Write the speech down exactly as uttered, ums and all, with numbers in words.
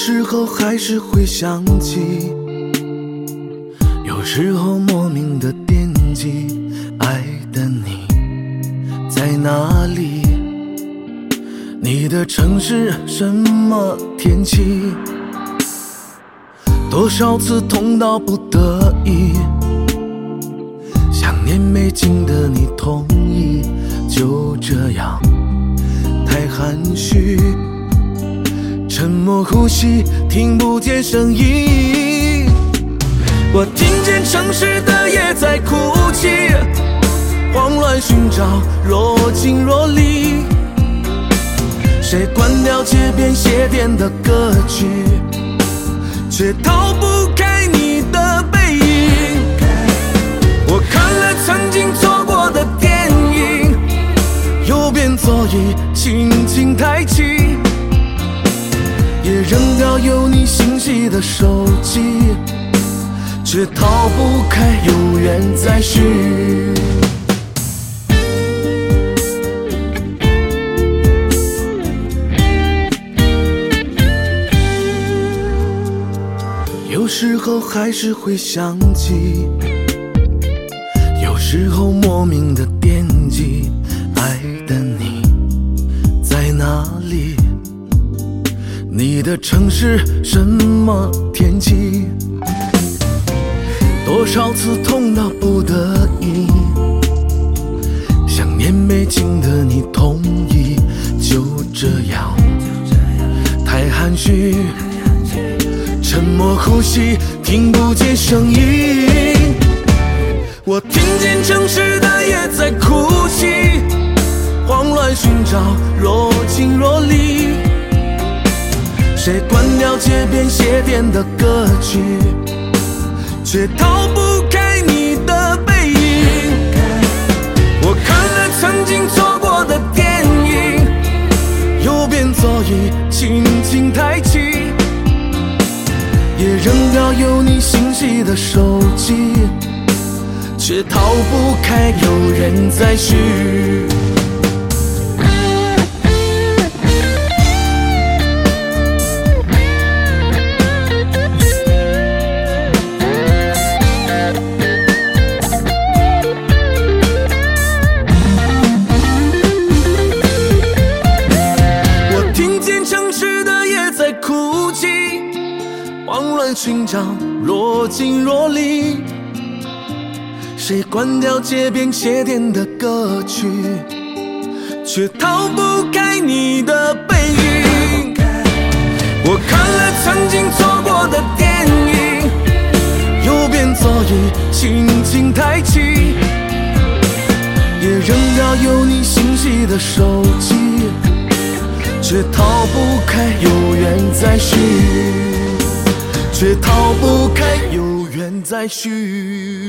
时候还是会想起，有时候莫名的惦记，爱的你在哪里？你的城市什么天气？多少次痛到不得已，想念没尽的你同意，就这样太含蓄，沉默呼吸，听不见声音。我听见城市的夜在哭泣，慌乱寻找，若即若离。谁关掉街边鞋店的歌曲，却逃不开你的背影。我看了曾经错过的电影，右边座椅轻轻抬起，也扔掉有你信息的手机，却逃不开有缘再续。有时候还是会想起，有时候莫名的惦记，爱的你在哪里？你的城市什么天气？多少次痛到不得已，想念没尽的你同意，就这样太含蓄，沉默呼吸，听不见声音。我听见城市的夜在哭泣，慌乱寻找，若即若离。谁关掉街边鞋店的歌曲，却逃不开你的背影。我看了曾经错过的电影，右边座椅轻轻抬起，也扔掉有你信息的手机，却逃不开有人在续。我听见城市的夜在哭泣，慌乱寻找，若即若离。谁关掉街边鞋店的歌曲，却逃不开你的背影。我看了曾经错过的电影，右边座椅轻轻抬起，也扔掉有你信息的手机，却逃不开有缘再续，却逃不开有缘再续。